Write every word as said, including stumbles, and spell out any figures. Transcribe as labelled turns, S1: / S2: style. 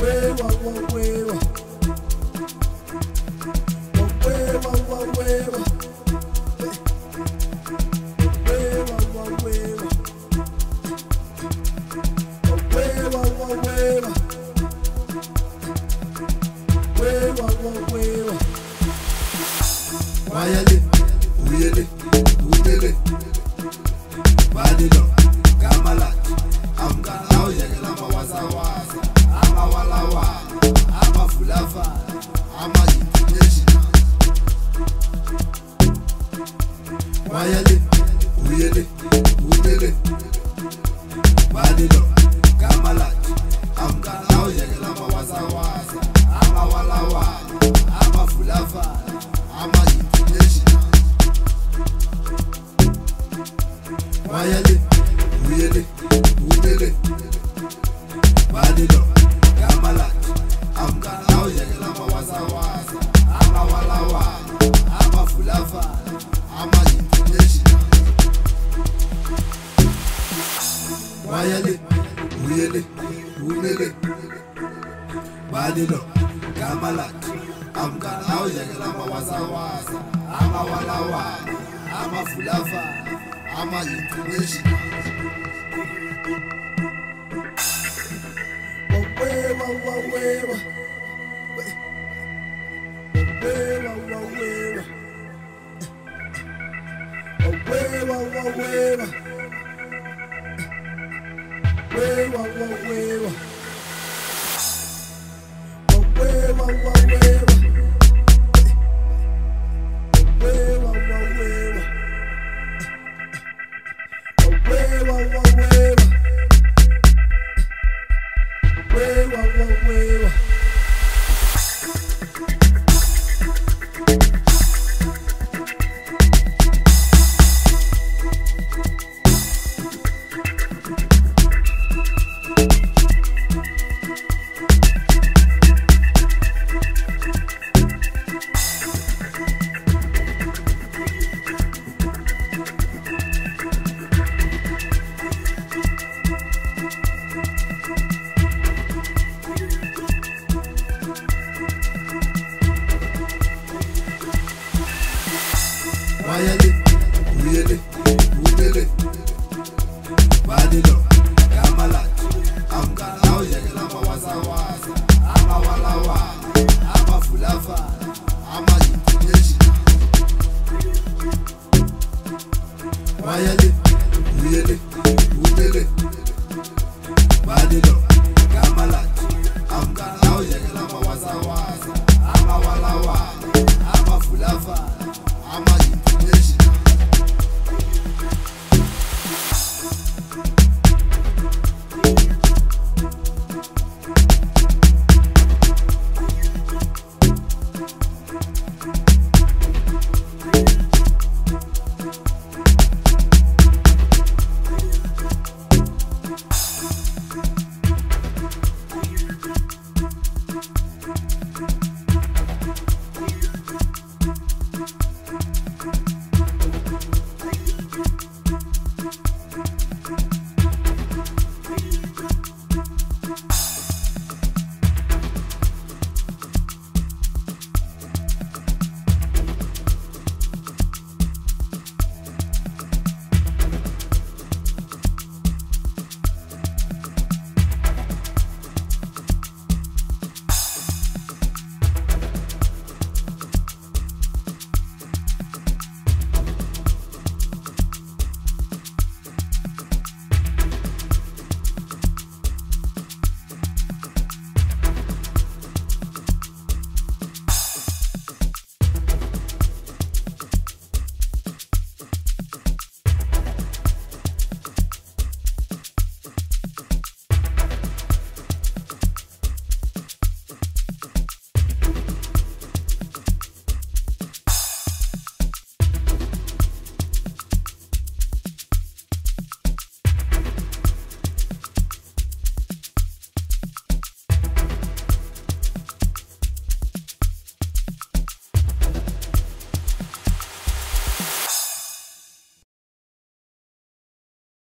S1: Wewa, wewa, wewa, wewa, wewa. Wayele, uyele, udele, badilo, kamalat, amgana uyekela mawaza waza, ama wala wala, ama fulava, ama international. Wayele, uyele, udele, badilo, kamalat, amgana uyekela mawaza waza, ama wala wala, ama fulava, ama international. Wayele, uyele, udele, badilo, kamalat, amgana uyekela mawaza waza, ama wala wala, ama fulava, ama international. Wayele, uyele, udele, badilo, kamalat, amgana uyekela mawaza waza, ama wala wala, ama fulava, ama international. Wewa, wewa, wewa, wewa, wewa, wewa, wewa, wewa, wewa. Wayele, uyele, udele, badilo, kamalat, amgana uyekela mawaza waza, ama wala wala, ama fulava.